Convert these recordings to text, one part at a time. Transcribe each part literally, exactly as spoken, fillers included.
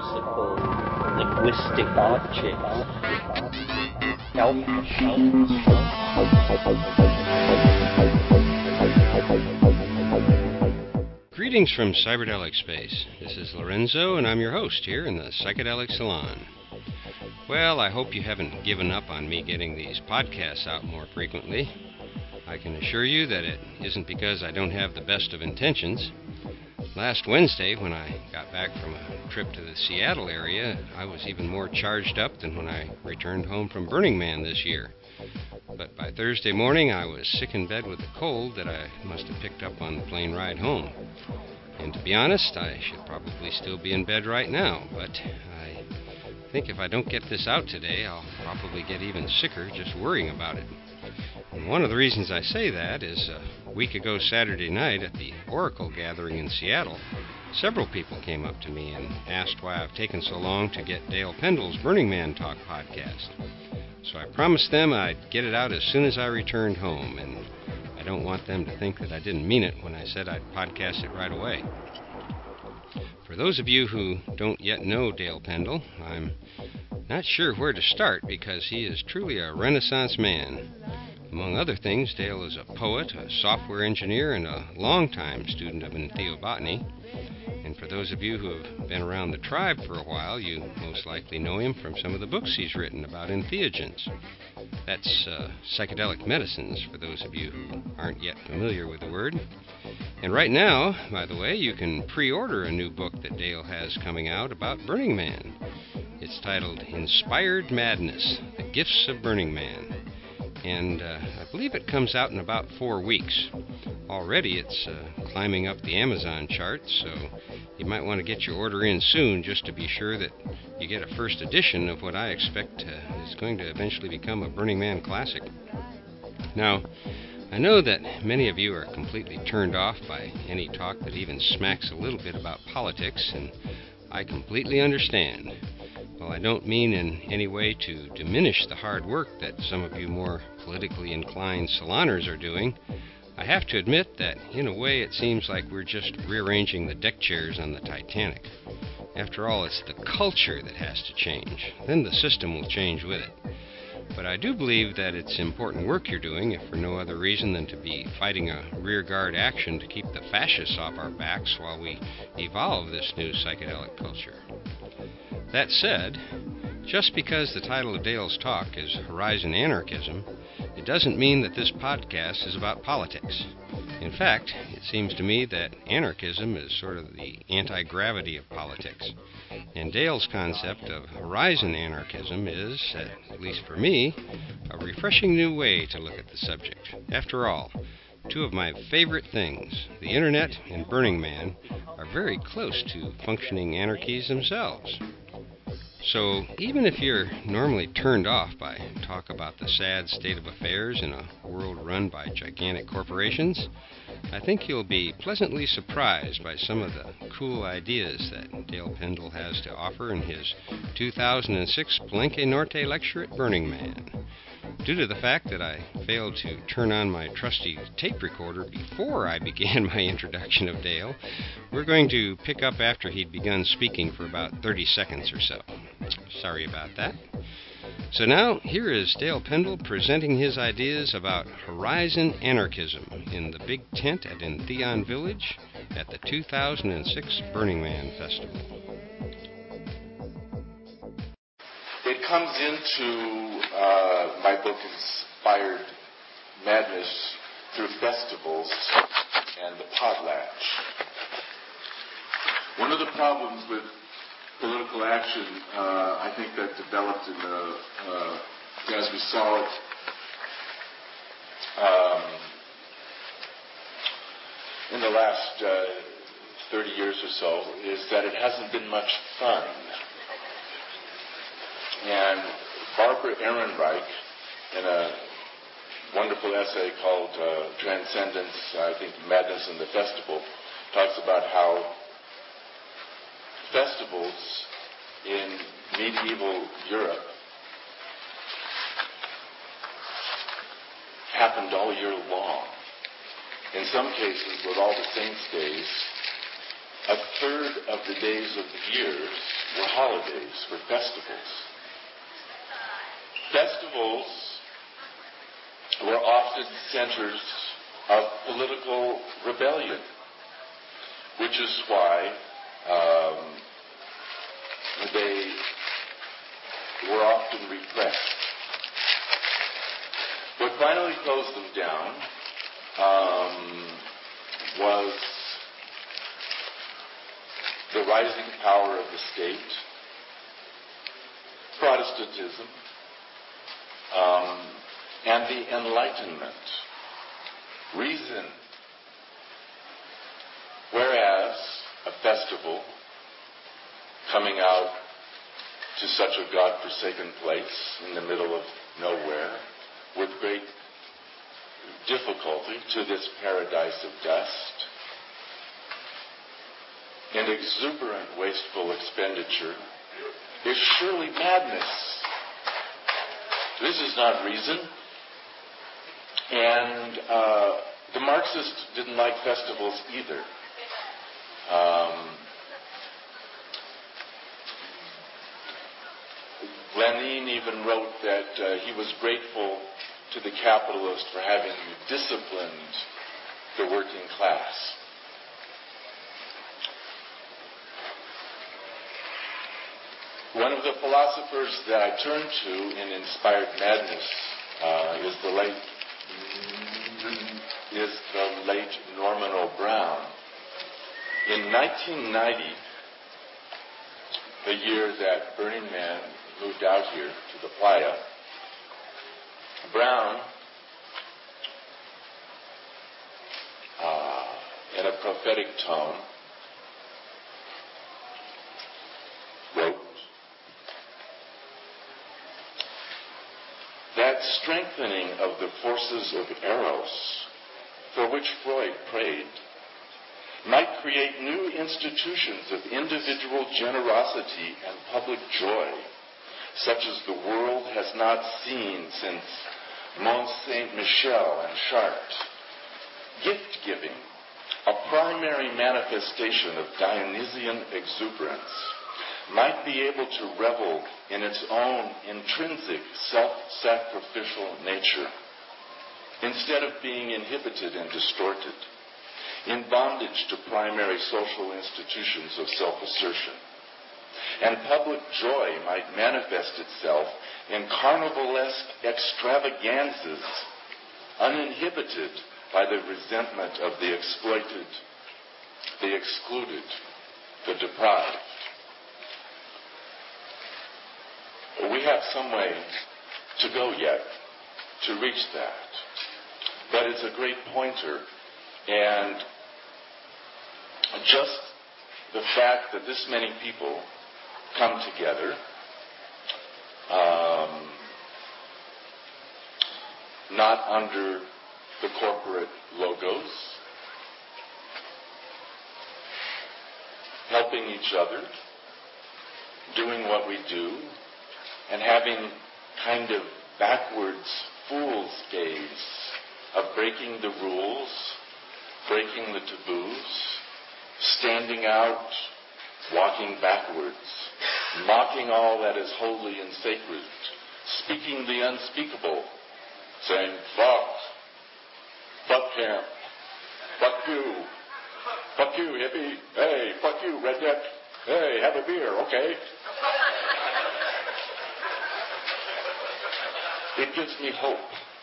whimsical linguistic objects. Elf Greetings from Cyberdelic Space. This is Lorenzo, and I'm your host here in the Psychedelic Salon. Well, I hope you haven't given up on me getting these podcasts out more frequently. I can assure you that it isn't because I don't have the best of intentions. Last Wednesday, when I got back from a trip to the Seattle area, I was even more charged up than when I returned home from Burning Man this year. But by Thursday morning, I was sick in bed with a cold that I must have picked up on the plane ride home. And to be honest, I should probably still be in bed right now, but I think if I don't get this out today, I'll probably get even sicker just worrying about it. And one of the reasons I say that is a week ago Saturday night at the Oracle gathering in Seattle, several people came up to me and asked why I've taken so long to get Dale Pendle's Burning Man Talk podcast. So I promised them I'd get it out as soon as I returned home, and I don't want them to think that I didn't mean it when I said I'd podcast it right away. For those of you who don't yet know Dale Pendle, I'm not sure where to start because he is truly a Renaissance man. Among other things, Dale is a poet, a software engineer, and a longtime student of entheobotany. And for those of you who have been around the tribe for a while, you most likely know him from some of the books he's written about entheogens. That's uh, psychedelic medicines, for those of you who aren't yet familiar with the word. And right now, by the way, you can pre-order a new book that Dale has coming out about Burning Man. It's titled Inspired Madness, The Gifts of Burning Man. And uh, I believe it comes out in about four weeks. Already it's uh, climbing up the Amazon chart, so you might want to get your order in soon just to be sure that you get a first edition of what I expect uh, is going to eventually become a Burning Man classic. Now, I know that many of you are completely turned off by any talk that even smacks a little bit about politics, and I completely understand. While I don't mean in any way to diminish the hard work that some of you more politically inclined saloners are doing, I have to admit that, in a way, it seems like we're just rearranging the deck chairs on the Titanic. After all, it's the culture that has to change. Then the system will change with it. But I do believe that it's important work you're doing, if for no other reason than to be fighting a rearguard action to keep the fascists off our backs while we evolve this new psychedelic culture. That said, just because the title of Dale's talk is Horizon Anarchism, it doesn't mean that this podcast is about politics. In fact, it seems to me that anarchism is sort of the anti-gravity of politics. And Dale's concept of horizon anarchism is, at least for me, a refreshing new way to look at the subject. After all, two of my favorite things, the Internet and Burning Man, are very close to functioning anarchies themselves. So, even if you're normally turned off by talk about the sad state of affairs in a world run by gigantic corporations, I think you'll be pleasantly surprised by some of the cool ideas that Dale Pendle has to offer in his two thousand six Palenque Norte lecture at Burning Man. Due to the fact that I failed to turn on my trusty tape recorder before I began my introduction of Dale, we're going to pick up after he'd begun speaking for about thirty seconds or so. Sorry about that. So now, here is Dale Pendle presenting his ideas about horizon anarchism in the big tent at Entheon Village at the two thousand six Burning Man Festival. It comes into uh, my book Inspired Madness through festivals and the potlatch. One of the problems with political action, uh, I think that developed in the, uh, as we saw it, um, in the last uh, thirty years or so, is that it hasn't been much fun. And Barbara Ehrenreich, in a wonderful essay called uh, Transcendence, I think Madness in the Festival, talks about how festivals in medieval Europe happened all year long. In some cases, with all the saints' days, a third of the days of the years were holidays, were festivals. Festivals were often centers of political rebellion, which is why um, they were often repressed. What finally closed them down um, was the rising power of the state, Protestantism, um, and the Enlightenment. Reason. Whereas a festival coming out to such a God-forsaken place in the middle of nowhere with great difficulty to this paradise of dust, and exuberant, wasteful expenditure is surely madness. This is not reason. And uh, the Marxists didn't like festivals either. Um, Lenin even wrote that uh, he was grateful to the capitalists for having disciplined the working class. One of the philosophers that I turn to in Inspired Madness uh, is the late is the late Norman O. Brown. In nineteen ninety, the year that Burning Man moved out here to the playa, Brown, uh, in a prophetic tone, wrote that strengthening of the forces of Eros, for which Freud prayed, might create new institutions of individual generosity and public joy, such as the world has not seen since Mont Saint-Michel and Chartres. Gift-giving, a primary manifestation of Dionysian exuberance, might be able to revel in its own intrinsic self-sacrificial nature, instead of being inhibited and distorted, in bondage to primary social institutions of self-assertion. And public joy might manifest itself in carnivalesque extravaganzas, uninhibited by the resentment of the exploited, the excluded, the deprived. We have some way to go yet to reach that. But it's a great pointer, and just the fact that this many people come together, um, not under the corporate logos, helping each other, doing what we do, and having kind of backwards fool's gaze of breaking the rules, breaking the taboos, standing out, walking backwards, mocking all that is holy and sacred, speaking the unspeakable, saying, fuck, fuck camp, fuck you, fuck you, hippie, hey, fuck you, redneck, hey, have a beer, okay? It gives me hope.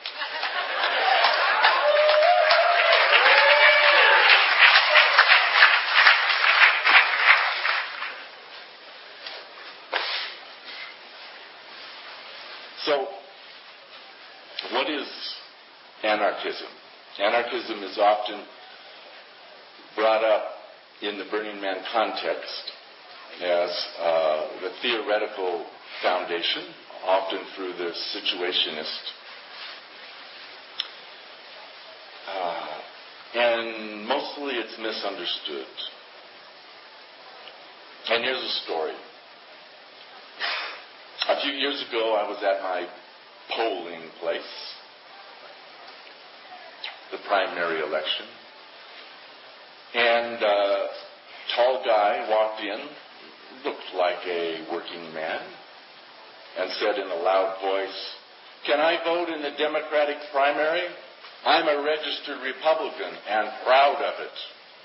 So, what is anarchism? Anarchism is often brought up in the Burning Man context as uh, the theoretical foundation, often through the situationist. Uh, and mostly it's misunderstood. And here's a story. A few years ago, I was at my polling place, the primary election, and uh, tall guy walked in, looked like a working man, and said in a loud voice, "Can I vote in the Democratic primary? I'm a registered Republican and proud of it."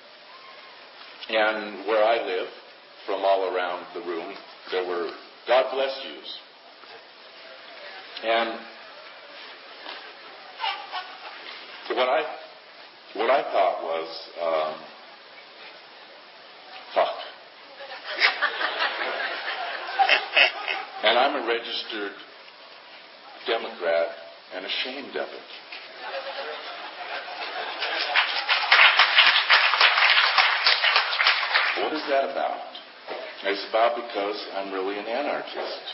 And where I live, from all around the room, there were "God bless yous." And what I what I thought was, um, fuck. And I'm a registered Democrat and ashamed of it. What is that about? It's about because I'm really an anarchist.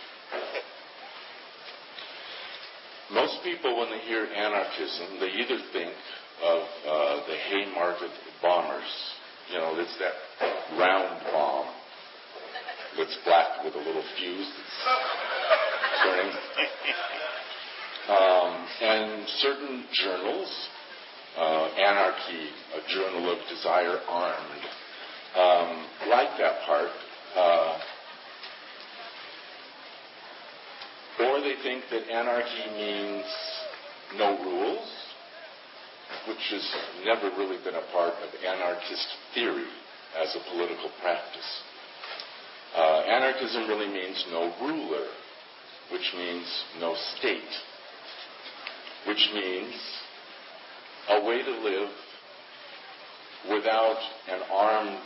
Most people, when they hear anarchism, they either think of uh, the Haymarket bombers. You know, it's that round bomb that's black with a little fuse that's burning. Um, and certain journals, uh, Anarchy, A Journal of Desire Armed, um, like that part. Uh, or they think that anarchy means no rules, which has never really been a part of anarchist theory as a political practice. Uh, anarchism really means no ruler, which means no state, which means a way to live without an armed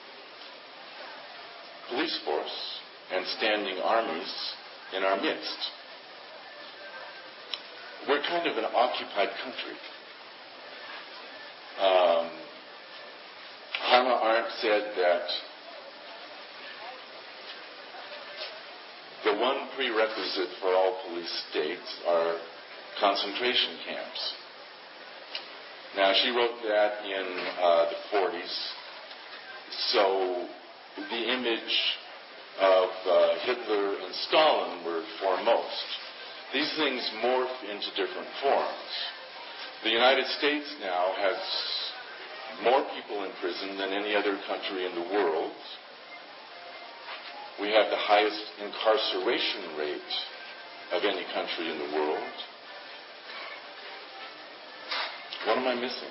police force and standing armies in our midst. We're kind of an occupied country. Um, Hannah Arendt said that the one prerequisite for all police states are concentration camps. Now, she wrote that in uh, the forties, so the image of uh, Hitler and Stalin were foremost. These things morph into different forms. The United States now has more people in prison than any other country in the world. We have the highest incarceration rate of any country in the world. What am I missing?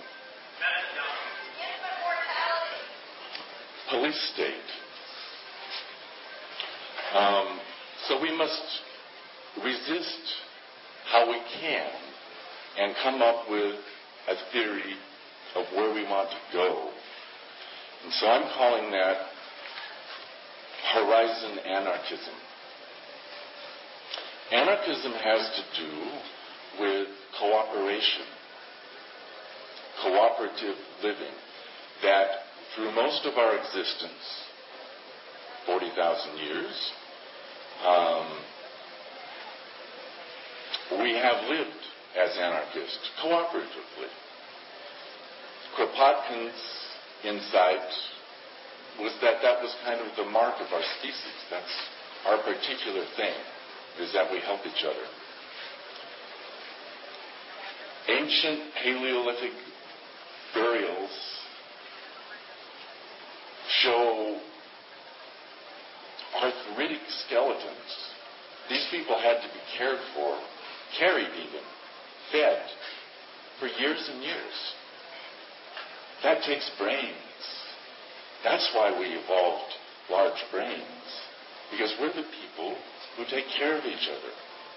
Police state. Um, so we must resist how we can and come up with a theory of where we want to go. And so I'm calling that horizon anarchism. Anarchism has to do with cooperation, cooperative living, that through most of our existence, forty thousand years, um, we have lived as anarchists, cooperatively. Kropotkin's insight was that that was kind of the mark of our species. That's our particular thing, is that we help each other. Ancient Paleolithic burials show arthritic skeletons. These people had to be cared for, carried even, fed, for years and years. That takes brains. That's why we evolved large brains, because we're the people who take care of each other.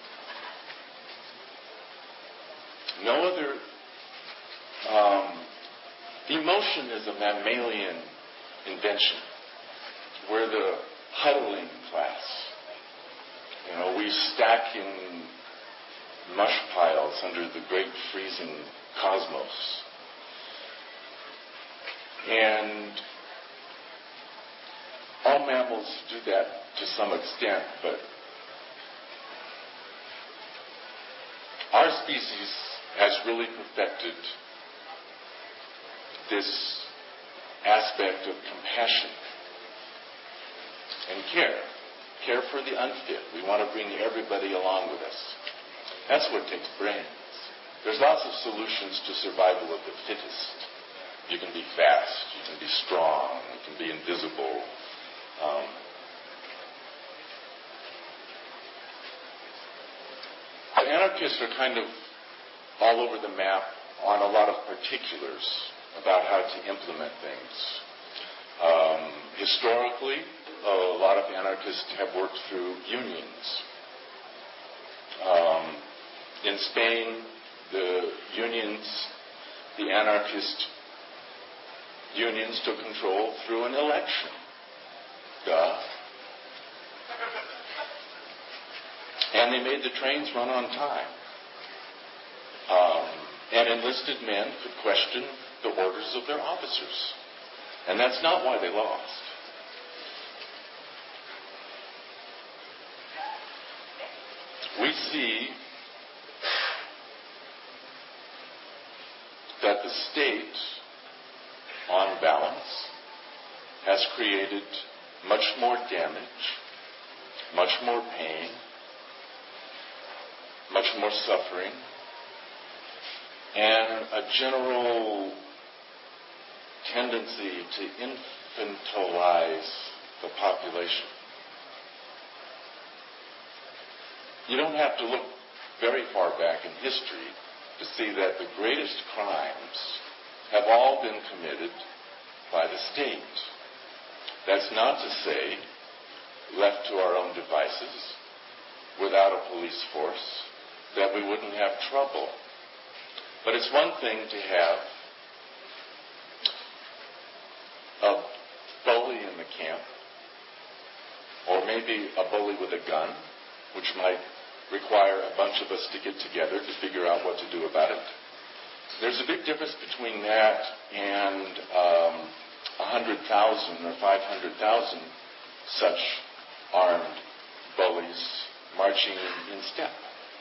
No other um, emotion is a mammalian invention. We're the huddling class. You know, we stack in mush piles under the great freezing cosmos. And all mammals do that to some extent, but our species has really perfected this aspect of compassion and care. Care for the unfit. We want to bring everybody along with us. That's what takes brains. There's lots of solutions to survival of the fittest. You can be fast, you can be strong, you can be invisible. Um, anarchists are kind of all over the map on a lot of particulars about how to implement things. Um, historically, a lot of anarchists have worked through unions. Um, in Spain, the unions, the anarchist unions took control through an election. Duh. And they made the trains run on time. Um, and enlisted men could question the orders of their officers. And that's not why they lost. We see that the state, on balance, has created much more damage, much more pain, much more suffering, and a general tendency to infantilize the population. You don't have to look very far back in history to see that the greatest crimes have all been committed by the state. That's not to say, left to our own devices, without a police force, that we wouldn't have trouble. But it's one thing to have a bully in the camp, or maybe a bully with a gun, which might require a bunch of us to get together to figure out what to do about it. There's a big difference between that and um, one hundred thousand or five hundred thousand such armed bullies marching in step.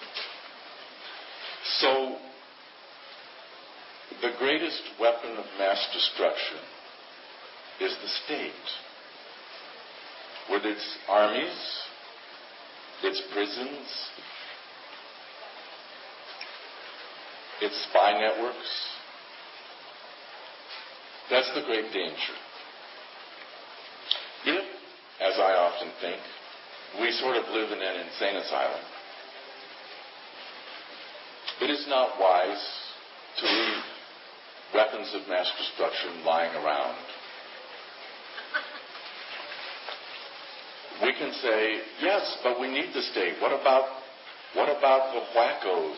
So, the greatest weapon of mass destruction is the state, with its armies, its prisons, its spy networks. That's the great danger. If, as I often think, we sort of live in an insane asylum, it is not wise to leave weapons of mass destruction lying around. We can say, yes, but we need the state. What about, what about the wackos?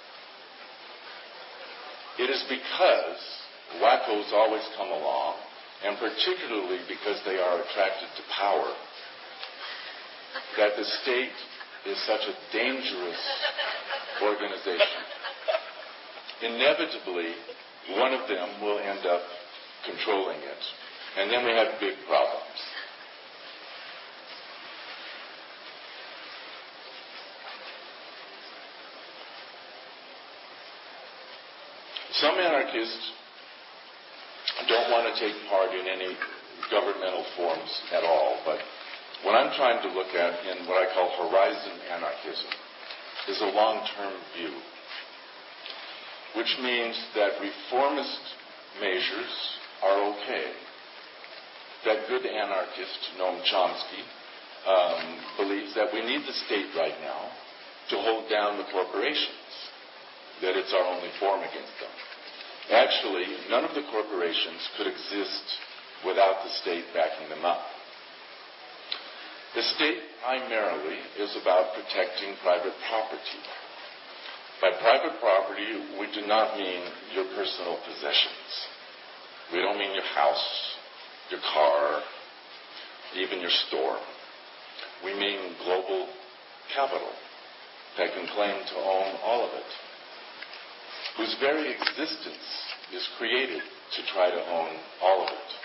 It is because wackos always come along, and particularly because they are attracted to power, that the state is such a dangerous organization. Inevitably, one of them will end up controlling it, and then we have big problems. Some anarchists don't want to take part in any governmental forms at all, but what I'm trying to look at in what I call horizon anarchism is a long-term view, which means that reformist measures are okay. That good anarchist, Noam Chomsky, um, believes that we need the state right now to hold down the corporations, that it's our only form against them. Actually, none of the corporations could exist without the state backing them up. The state primarily is about protecting private property. By private property, we do not mean your personal possessions. We don't mean your house, your car, even your store. We mean global capital that can claim to own all of it, whose very existence is created to try to own all of it.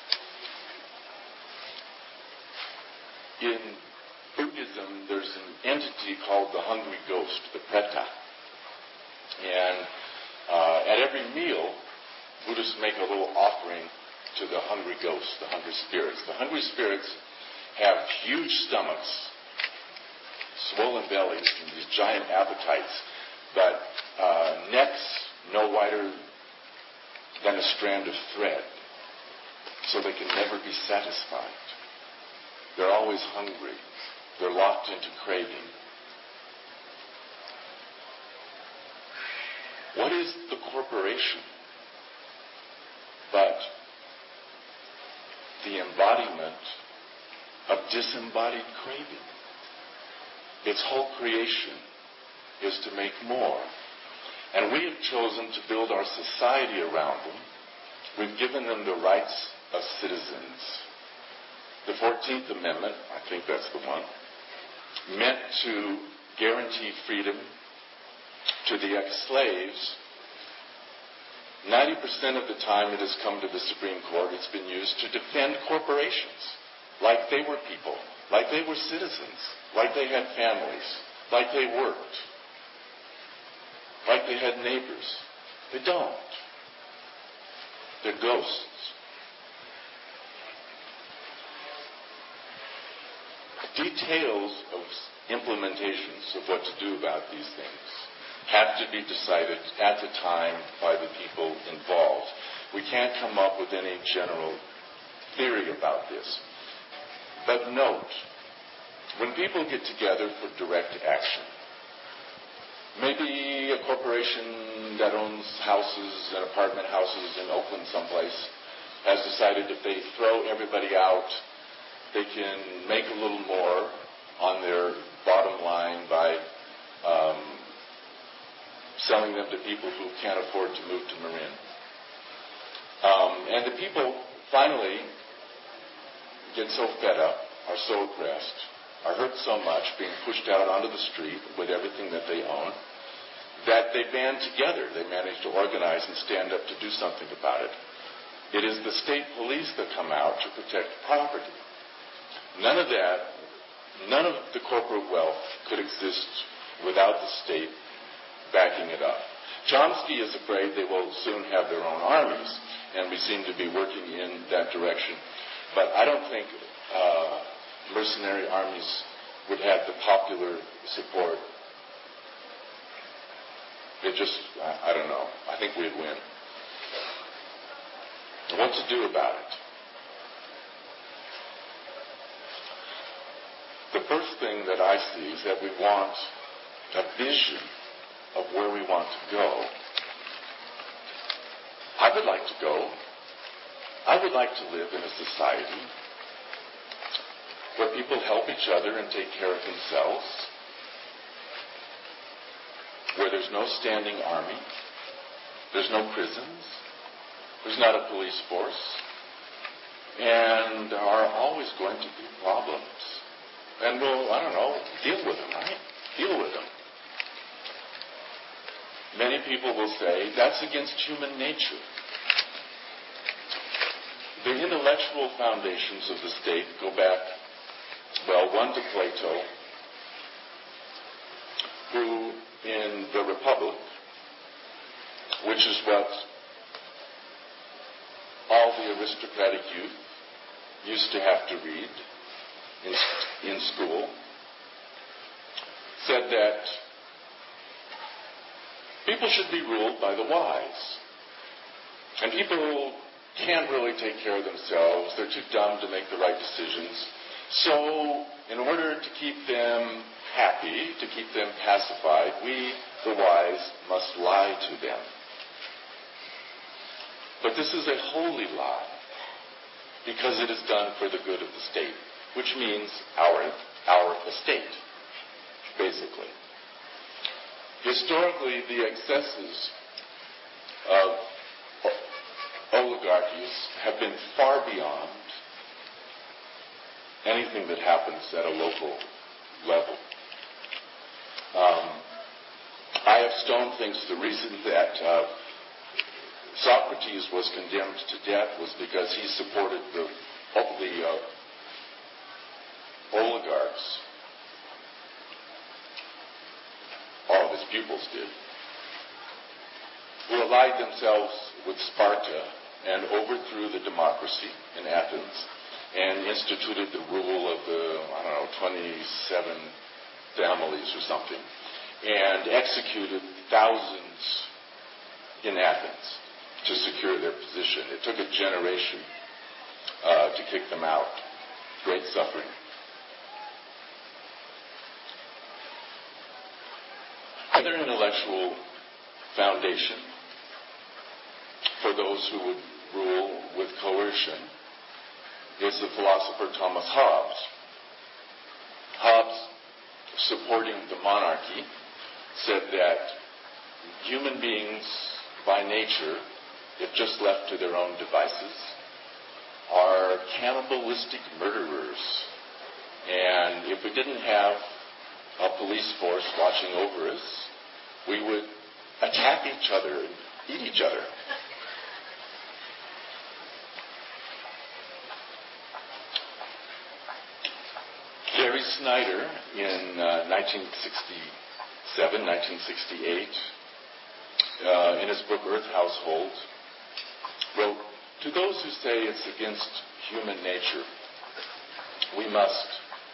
In Buddhism, there's an entity called the hungry ghost, the preta. And uh, at every meal, Buddhists make a little offering to the hungry ghosts, the hungry spirits. The hungry spirits have huge stomachs, swollen bellies, and these giant appetites, but uh, necks no wider than a strand of thread, so they can never be satisfied. They're always hungry. They're locked into craving. What is the corporation but the embodiment of disembodied craving? Its whole creation is to make more. And we have chosen to build our society around them. We've given them the rights of citizens. The fourteenth Amendment, I think that's the one, meant to guarantee freedom to the ex-slaves. ninety percent of the time it has come to the Supreme Court, it's been used to defend corporations, like they were people, like they were citizens, like they had families, like they worked, like they had neighbors. They don't. They're ghosts. Details of implementations of what to do about these things have to be decided at the time by the people involved. We can't come up with any general theory about this. But note, when people get together for direct action, maybe a corporation that owns houses and apartment houses in Oakland someplace has decided if they throw everybody out, they can make a little more on their bottom line by um, selling them to people who can't afford to move to Marin. Um, and the people finally get so fed up, are so oppressed, are hurt so much, being pushed out onto the street with everything that they own, that they band together. They manage to organize and stand up to do something about it. It is the state police that come out to protect property. None of that, none of the corporate wealth could exist without the state backing it up. Chomsky is afraid they will soon have their own armies, and we seem to be working in that direction. But I don't think uh, mercenary armies would have the popular support. It just, I, I don't know. I think we'd win. And what to do about it? The first thing that I see is that we want a vision of where we want to go. I would like to go. I would like to live in a society where people help each other and take care of themselves, where there's no standing army, there's no prisons, there's not a police force, and there are always going to be problems. And we'll, I don't know, deal with them, right? Deal with them. Many people will say, that's against human nature. The intellectual foundations of the state go back, well, one to Plato, who in the Republic, which is what all the aristocratic youth used to have to read in, in school, said that people should be ruled by the wise. And people can't really take care of themselves. They're too dumb to make the right decisions. So, in order to keep them happy, to keep them pacified, we, the wise, must lie to them. But this is a holy lie, because it is done for the good of the state, which means our, our estate, basically. Historically, the excesses of oligarchies have been far beyond anything that happens at a local level. Um, I F. Stone thinks the reason that uh, Socrates was condemned to death was because he supported the, the uh, oligarchs. All of his pupils did, who allied themselves with Sparta and overthrew the democracy in Athens and instituted the rule of the, I don't know, twenty-seven families or something, and executed thousands in Athens. to secure their position. It took a generation uh, to kick them out. Great suffering. Another intellectual foundation for those who would rule with coercion is the philosopher Thomas Hobbes. Hobbes, supporting the monarchy, said that human beings by nature, if just left to their own devices, are cannibalistic murderers. And if we didn't have a police force watching over us, we would attack each other and eat each other. Gary Snyder, in uh, nineteen sixty-seven, nineteen sixty-eight, uh, in his book Earth Household, wrote, "To those who say it's against human nature, we must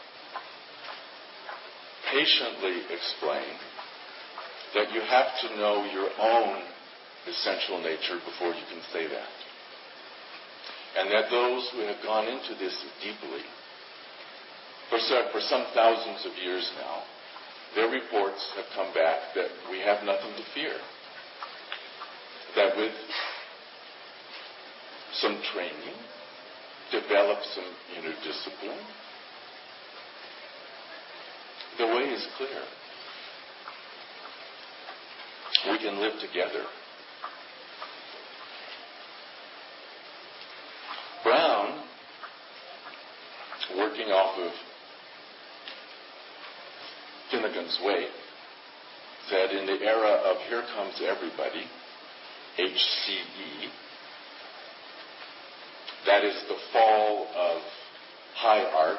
patiently explain that you have to know your own essential nature before you can say that. And that those who have gone into this deeply, for some, for some thousands of years now, their reports have come back that we have nothing to fear. That with some training, develop some inner discipline, the way is clear. We can live together." Brown, working off of Finnegan's Wake, said in the era of Here Comes Everybody, H C E, that is the fall of high art,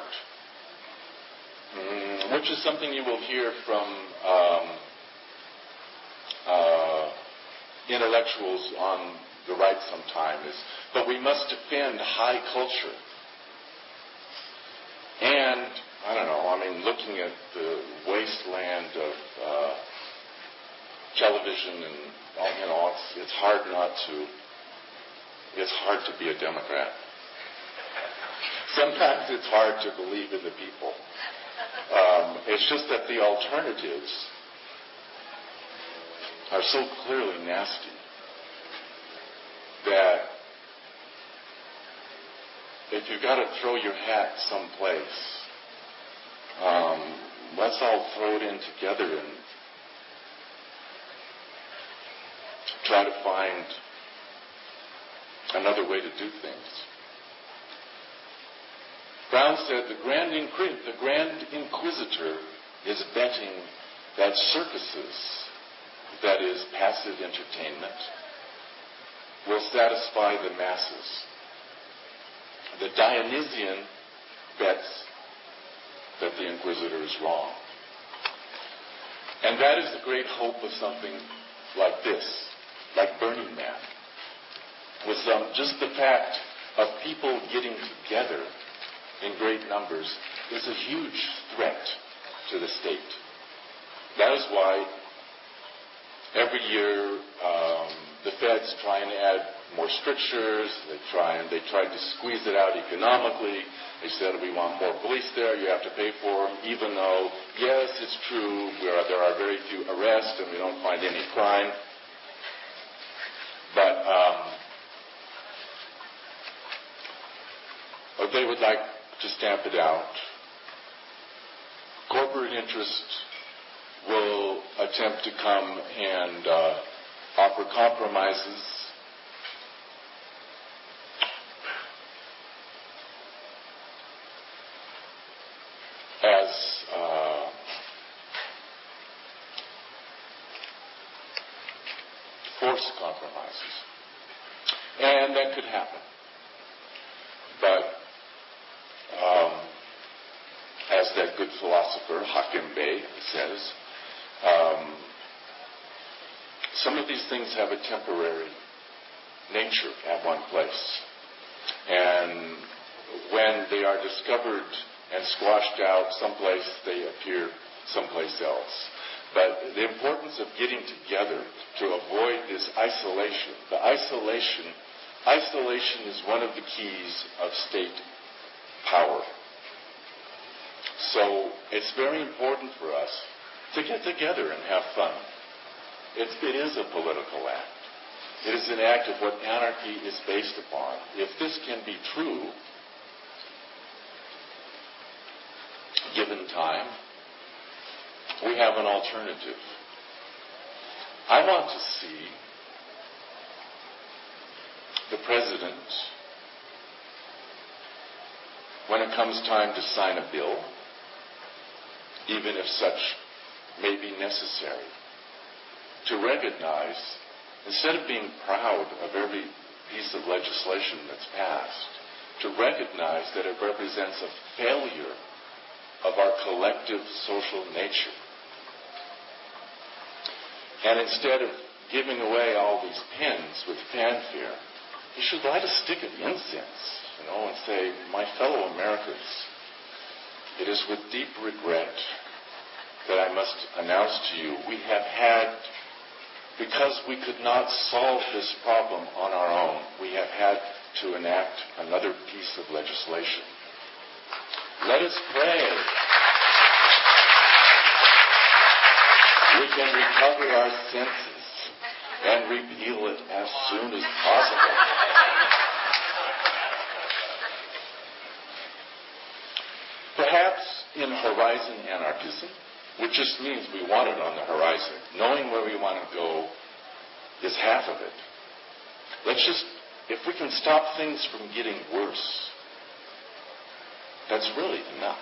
mm, which is something you will hear from um, uh, intellectuals on the right sometime, is, but we must defend high culture. And, I don't know, I mean, looking at the wasteland of uh, television and, you know, it's, it's hard not to, it's hard to be a Democrat. Sometimes it's hard to believe in the people. Um, it's just that the alternatives are so clearly nasty that if you've got to throw your hat someplace, um, let's all throw it in together and try to find another way to do things. Brown said the Grand, Inquis- the Grand Inquisitor is betting that circuses, that is passive entertainment, will satisfy the masses. The Dionysian bets that the Inquisitor is wrong. And that is the great hope of something like this, like Burning Man. With um, just the fact of people getting together in great numbers is a huge threat to the state. That is why every year um, the feds try and add more strictures. They try and they tried to squeeze it out economically. They said we want more police there. You have to pay for them, even though yes, it's true. We are, there are very few arrests and we don't find any crime. But um, but they would like to stamp it out. Corporate interest will attempt to come and uh, offer compromises. As uh, forced compromises. And that could happen. But um, as that good philosopher Hakim Bey says, um, some of these things have a temporary nature at one place. And when they are discovered and squashed out someplace, they appear someplace else. But the importance of getting together to avoid this isolation. The isolation, isolation is one of the keys of state power. So it's very important for us to get together and have fun. It's, it is a political act. It is an act of what anarchy is based upon. If this can be true, given time, we have an alternative. I want to see the president, when it comes time to sign a bill, even if such may be necessary, to recognize, instead of being proud of every piece of legislation that's passed, to recognize that it represents a failure of our collective social nature. And instead of giving away all these pens with fanfare, you should light a stick of incense, you know, and say, my fellow Americans, it is with deep regret that I must announce to you we have had, because we could not solve this problem on our own, we have had to enact another piece of legislation. Let us pray. We can recover our senses and repeal it as soon as possible. Perhaps in horizon anarchism, which just means we want it on the horizon, knowing where we want to go is half of it. Let's just, if we can stop things from getting worse, that's really enough.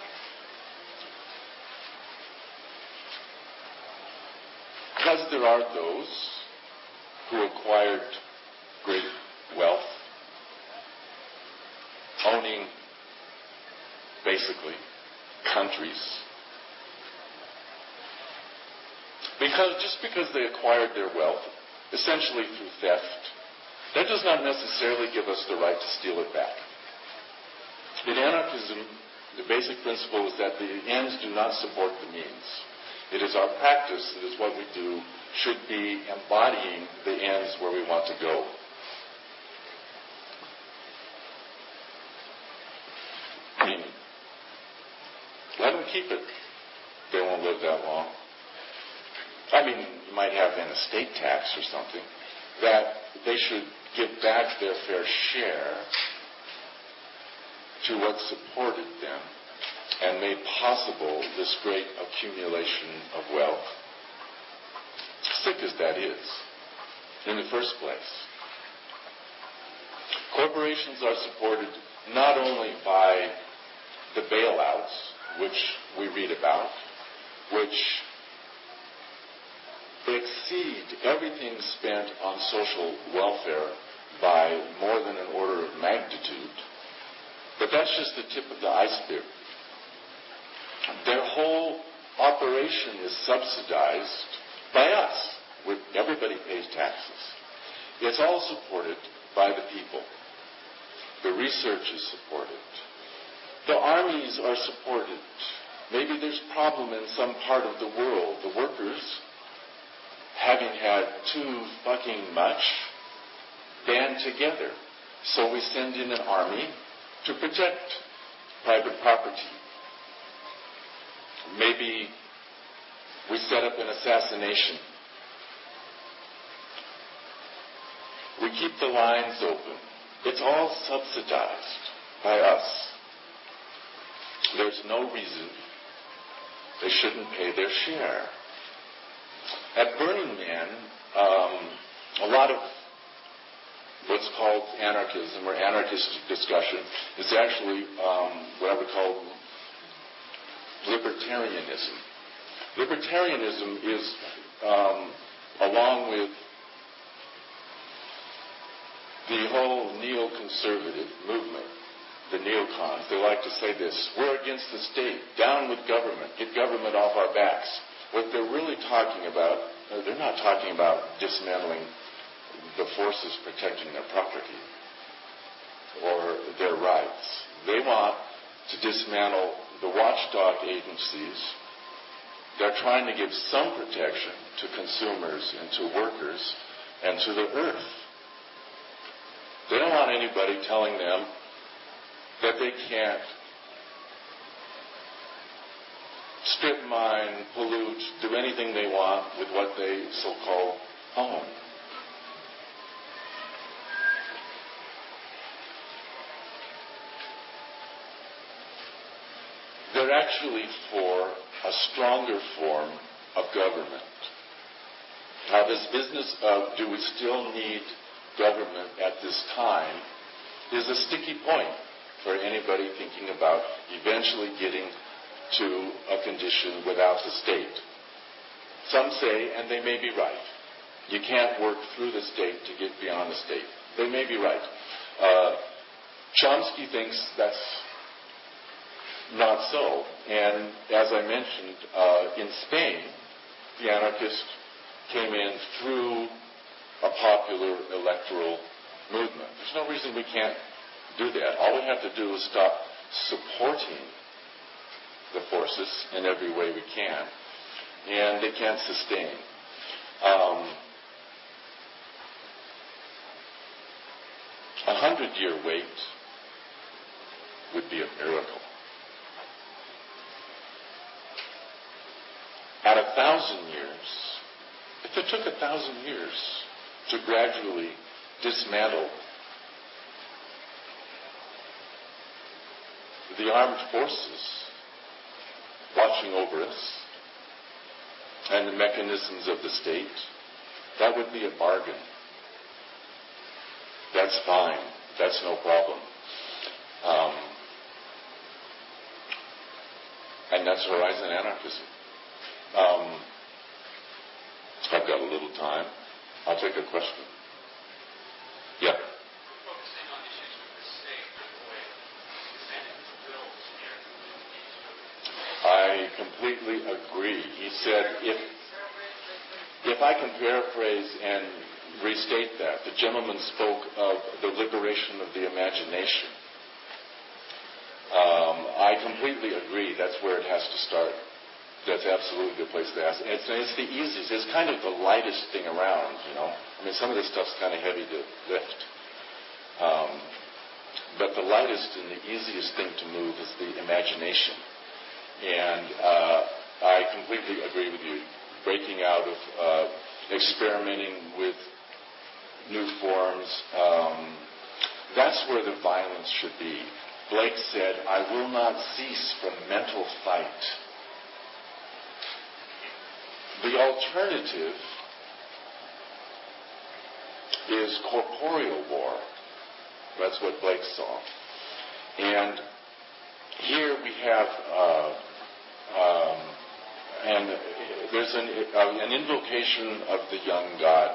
Because there are those who acquired great wealth, owning basically countries, because just because they acquired their wealth, essentially through theft, that does not necessarily give us the right to steal it back. In anarchism, the basic principle is that the ends do not support the means. It is our practice, it is what we do, should be embodying the ends where we want to go. Meaning, let them keep it. They won't live that long. I mean, you might have an estate tax or something, that they should give back their fair share to what supported them and made possible this great accumulation of wealth. Sick as that is, in the first place. Corporations are supported not only by the bailouts, which we read about, which exceed everything spent on social welfare by more than an order of magnitude, but that's just the tip of the iceberg. Their whole operation is subsidized by us. With, everybody pays taxes. It's all supported by the people. The research is supported. The armies are supported. Maybe there's a problem in some part of the world. The workers, having had too fucking much, band together. So we send in an army to protect private property. Maybe we set up an assassination. We keep the lines open. It's all subsidized by us. There's no reason they shouldn't pay their share. At Burning Man, um, a lot of what's called anarchism or anarchist discussion is actually um, what I would call libertarianism. Libertarianism is, um, along with the whole neoconservative movement, the neocons, they like to say this, we're against the state, down with government, get government off our backs. What they're really talking about, they're not talking about dismantling the forces protecting their property or their rights. They want to dismantle the watchdog agencies They're trying to give some protection to consumers and to workers and to the earth. They don't want anybody telling them that they can't strip mine, pollute, do anything they want with what they so-called own. They're actually for a stronger form of government. Now, this business of do we still need government at this time is a sticky point for anybody thinking about eventually getting to a condition without the state. Some say, and they may be right, you can't work through the state to get beyond the state. They may be right. Uh, Chomsky thinks that's not so. And as I mentioned, uh, in Spain, the anarchists came in through a popular electoral movement. There's no reason we can't do that. All we have to do is stop supporting the forces in every way we can, and they can't sustain. Um, a hundred-year wait would be a miracle. At a thousand years, if it took a thousand years to gradually dismantle the armed forces watching over us and the mechanisms of the state, that would be a bargain. That's fine. That's no problem. Um, and that's Horizon Anarchism. Um, I've got a little time. I'll take a question. Yeah. Focusing on issues with the state, the way the Senate bills here. I completely agree. He said, if if I can paraphrase and restate that, the gentleman spoke of the liberation of the imagination. Um, I completely agree. That's where it has to start. That's absolutely the place to ask. It's, it's the easiest. It's kind of the lightest thing around, you know. I mean, some of this stuff's kind of heavy to lift. Um, but the lightest and the easiest thing to move is the imagination. And uh, I completely agree with you. Breaking out of uh, experimenting with new forms, um, that's where the violence should be. Blake said, I will not cease from mental fight. The alternative is corporeal war. That's what Blake saw. And here we have, uh, um, and there's an, uh, an invocation of the young god,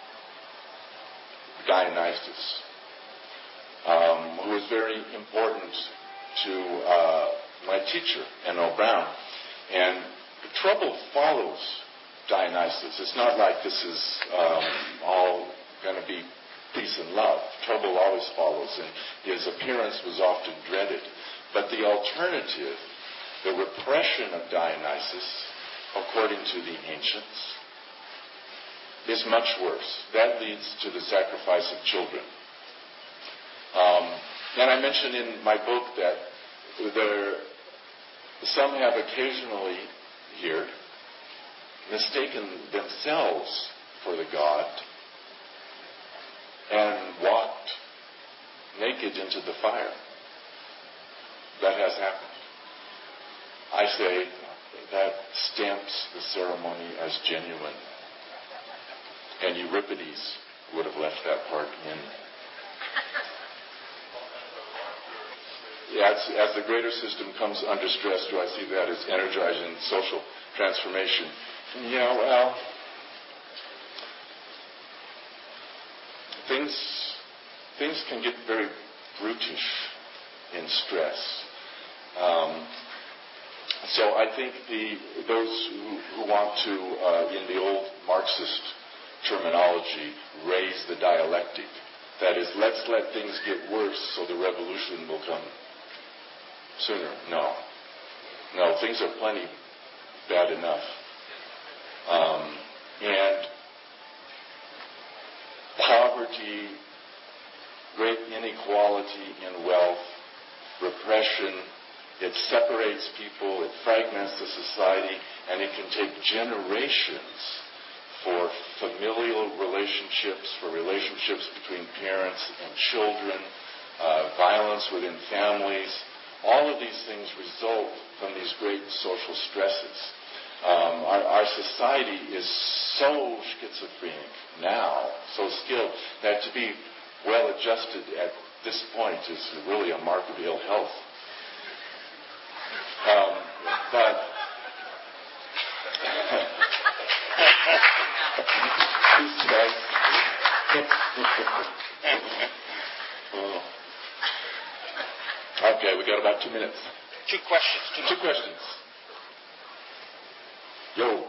Dionysus, um, who is very important to uh, my teacher, N O Brown. And trouble follows Dionysus. It's not like this is um, all going to be peace and love. Trouble always follows, and his appearance was often dreaded. But the alternative, the repression of Dionysus, according to the ancients, is much worse. That leads to the sacrifice of children. Um, and I mentioned in my book that there, some have occasionally here mistaken themselves for the god and walked naked into the fire. That has happened. I say that stamps the ceremony as genuine. And Euripides would have left that part in. As, as the greater system comes under stress, do I see that as energizing social transformation? Yeah, well, things things can get very brutish in stress. Um, so I think the those who, who want to, uh, in the old Marxist terminology, raise the dialectic. That is, let's let things get worse so the revolution will come sooner. No. No, things are plenty bad enough. Um, and poverty, great inequality in wealth, repression, it separates people, it fragments the society, and it can take generations for familial relationships, for relationships between parents and children, uh, violence within families. All of these things result from these great social stresses. Um, our, our society is so schizophrenic now, so skilled, that to be well adjusted at this point is really a mark of ill health. Um, but okay, we got about two minutes. Two questions. Two, two questions. Yo.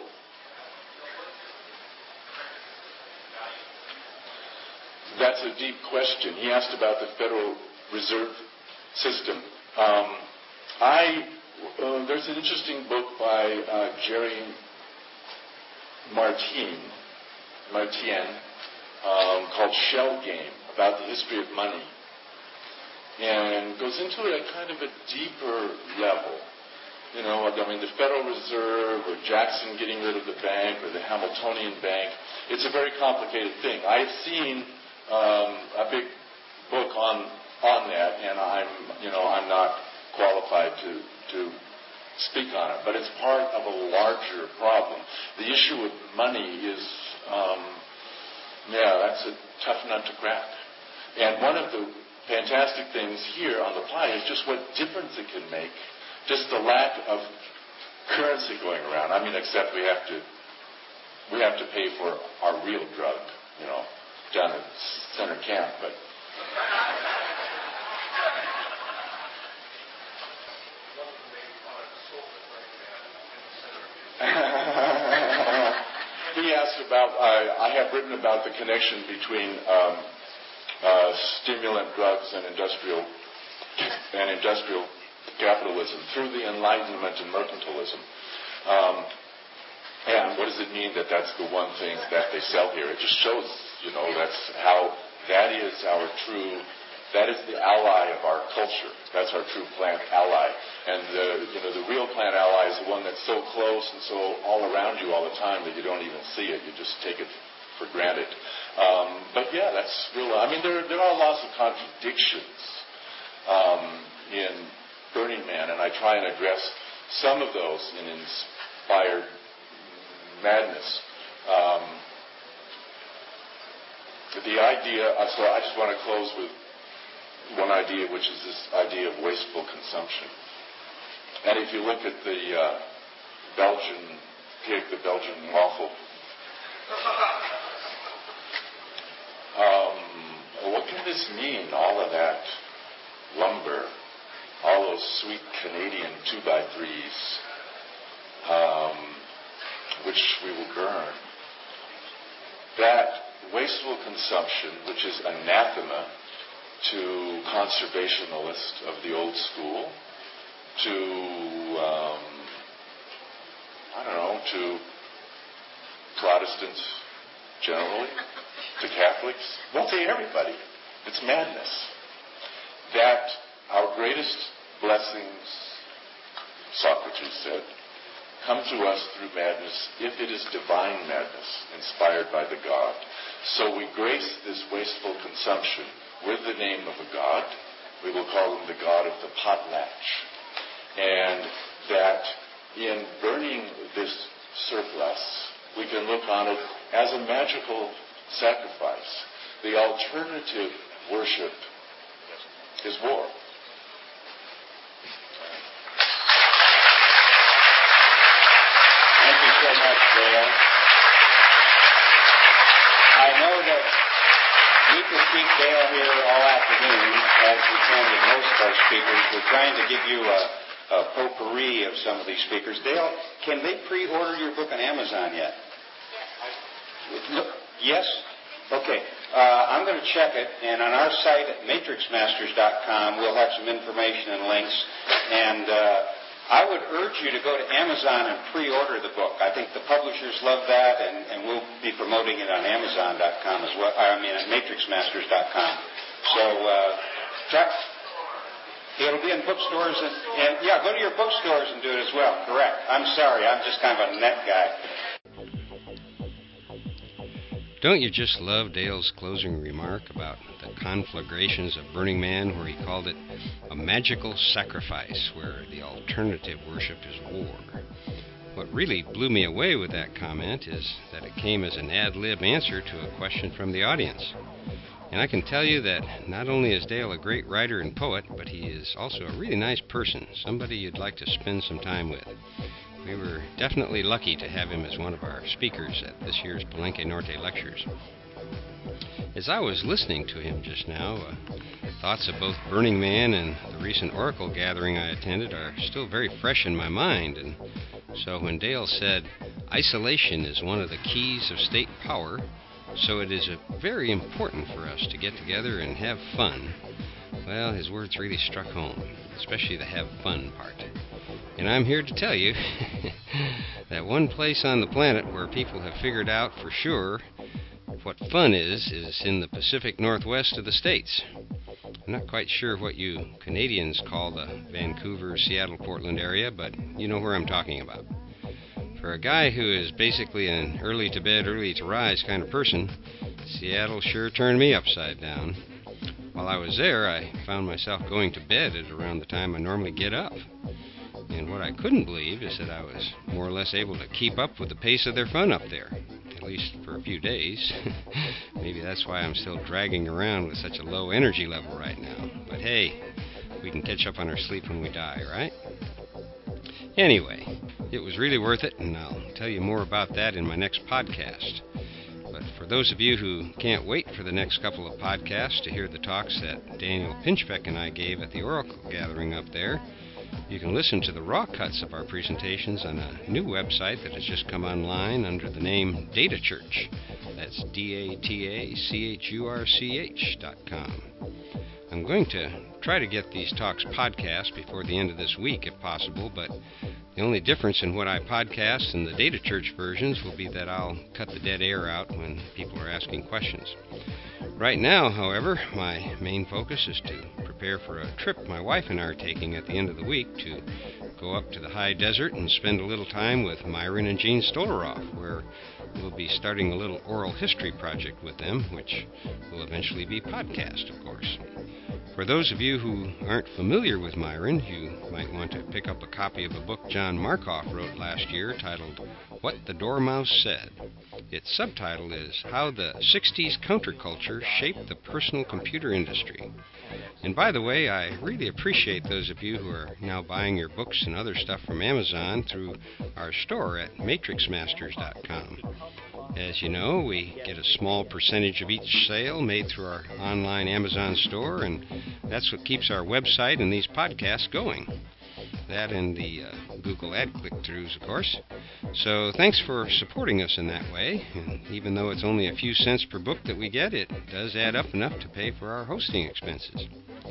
That's a deep question. He asked about the Federal Reserve System. Um, I uh, there's an interesting book by uh, Jerry Martin, Martien um, called Shell Game, about the history of money, and goes into it at kind of a deeper level. You know, I mean, the Federal Reserve, or Jackson getting rid of the bank, or the Hamiltonian Bank. It's a very complicated thing. I've seen um, a big book on on that, and I'm, you know, I'm not qualified to to speak on it. But it's part of a larger problem. The issue with money is, um, yeah, that's a tough nut to crack. And one of the fantastic things here on the pie is just what difference it can make. Just the lack of currency going around. I mean, except we have to we have to pay for our real drug, you know, down at center camp. But he asked about. I, I have written about the connection between um, uh, stimulant drugs and industrial and industrial. capitalism through the Enlightenment and mercantilism. Um, and what does it mean that that's the one thing that they sell here? It just shows, you know, that's how, that is our true, that is the ally of our culture. That's our true plant ally. And, the, you know, the real plant ally is the one that's so close and so all around you all the time that you don't even see it. You just take it for granted. Um, but, yeah, that's real. I mean, there, there are lots of contradictions um, in Burning Man, and I try and address some of those in Inspired Madness. Um, the idea, uh, so I just want to close with one idea, which is this idea of wasteful consumption. And if you look at the uh, Belgian pig, the Belgian waffle, um, what can this mean, all of that lumber? All those sweet Canadian two by threes, um, which we will burn. That wasteful consumption, which is anathema to conservationists of the old school, to, um, I don't know, to Protestants generally, to Catholics, well, to everybody. It's madness. That our greatest blessings, Socrates said, come to us through madness if it is divine madness, inspired by the God. So we grace this wasteful consumption with the name of a God. We will call him the God of the potlatch. And that in burning this surplus, we can look on it as a magical sacrifice. The alternative worship is war. Dale. I know that we could keep Dale here all afternoon, as we can with most of our speakers. We're trying to give you a, a potpourri of some of these speakers. Dale, can they pre-order your book on Amazon yet? Yes. Yes? Okay. Uh, I'm going to check it, and on our site at matrix masters dot com, we'll have some information and links. And uh, I would urge you to go to Amazon and pre-order the book. I think the publishers love that, and, and we'll be promoting it on Amazon dot com as well. I mean, at Matrix Masters dot com. So, uh, try, it'll be in bookstores, and, and yeah, go to your bookstores and do it as well. Correct. I'm sorry, I'm just kind of a net guy. Don't you just love Dale's closing remark about the conflagrations of Burning Man, where he called it a magical sacrifice, where the alternative worship is war? What really blew me away with that comment is that it came as an ad-lib answer to a question from the audience. And I can tell you that not only is Dale a great writer and poet, but he is also a really nice person, somebody you'd like to spend some time with. We were definitely lucky to have him as one of our speakers at this year's Palenque Norte Lectures. As I was listening to him just now, uh, thoughts of both Burning Man and the recent Oracle gathering I attended are still very fresh in my mind, and so when Dale said, isolation is one of the keys of state power, so it is uh, very important for us to get together and have fun, well, his words really struck home, especially the have fun part. And I'm here to tell you that one place on the planet where people have figured out for sure what fun is, is in the Pacific Northwest of the States. I'm not quite sure what you Canadians call the Vancouver, Seattle, Portland area, but you know where I'm talking about. For a guy who is basically an early to bed, early to rise kind of person, Seattle sure turned me upside down. While I was there, I found myself going to bed at around the time I normally get up. And what I couldn't believe is that I was more or less able to keep up with the pace of their fun up there, at least for a few days. Maybe that's why I'm still dragging around with such a low energy level right now. But hey, we can catch up on our sleep when we die, right? Anyway, it was really worth it, and I'll tell you more about that in my next podcast. But for those of you who can't wait for the next couple of podcasts to hear the talks that Daniel Pinchbeck and I gave at the Oracle gathering up there, you can listen to the raw cuts of our presentations on a new website that has just come online under the name Data Church. That's D A T A C H U R C H dot com. I'm going to try to get these talks podcast before the end of this week if possible, but the only difference in what I podcast and the Data Church versions will be that I'll cut the dead air out when people are asking questions. Right now, however, my main focus is to prepare for a trip my wife and I are taking at the end of the week to go up to the high desert and spend a little time with Myron and Jean Stolaroff, where we'll be starting a little oral history project with them, which will eventually be podcast, of course. For those of you who aren't familiar with Myron, you might want to pick up a copy of a book John Markoff wrote last year titled What the Dormouse Said. Its subtitle is How the sixties Counterculture Shaped the Personal Computer Industry. And by the way, I really appreciate those of you who are now buying your books and other stuff from Amazon through our store at Matrix Masters dot com. As you know, we get a small percentage of each sale made through our online Amazon store, and that's what keeps our website and these podcasts going. That and the uh, Google ad click-throughs, of course. So thanks for supporting us in that way. And even though it's only a few cents per book that we get, it does add up enough to pay for our hosting expenses.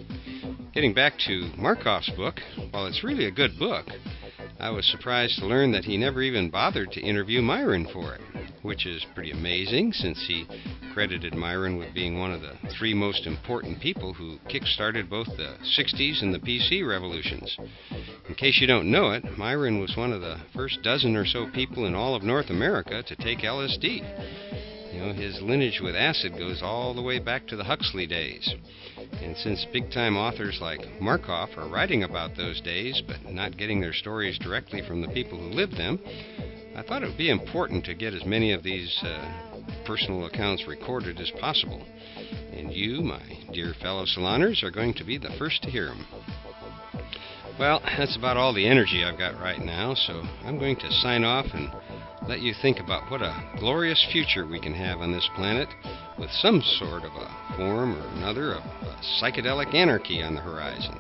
Getting back to Markoff's book, while it's really a good book, I was surprised to learn that he never even bothered to interview Myron for it, which is pretty amazing since he credited Myron with being one of the three most important people who kick-started both the sixties and the P C revolutions. In case you don't know it, Myron was one of the first dozen or so people in all of North America to take L S D. You know, his lineage with acid goes all the way back to the Huxley days. And since big-time authors like Markoff are writing about those days, but not getting their stories directly from the people who lived them, I thought it would be important to get as many of these uh, personal accounts recorded as possible. And you, my dear fellow Saloners, are going to be the first to hear them. Well, that's about all the energy I've got right now, so I'm going to sign off and let you think about what a glorious future we can have on this planet with some sort of a form or another of a psychedelic anarchy on the horizon.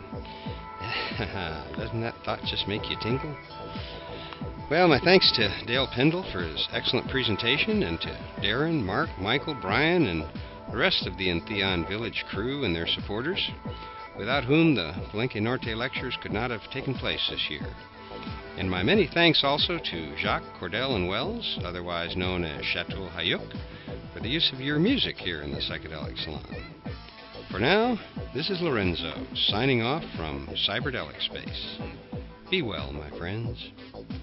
Doesn't that thought just make you tingle? Well, my thanks to Dale Pendle for his excellent presentation, and to Darren, Mark, Michael, Brian, and the rest of the Entheon Village crew and their supporters, without whom the Palenque Norte Lectures could not have taken place this year. And my many thanks also to Jacques Cordell and Wells, otherwise known as Chateau Hayuk, for the use of your music here in the Psychedelic Salon. For now, this is Lorenzo, signing off from Cyberdelic Space. Be well, my friends.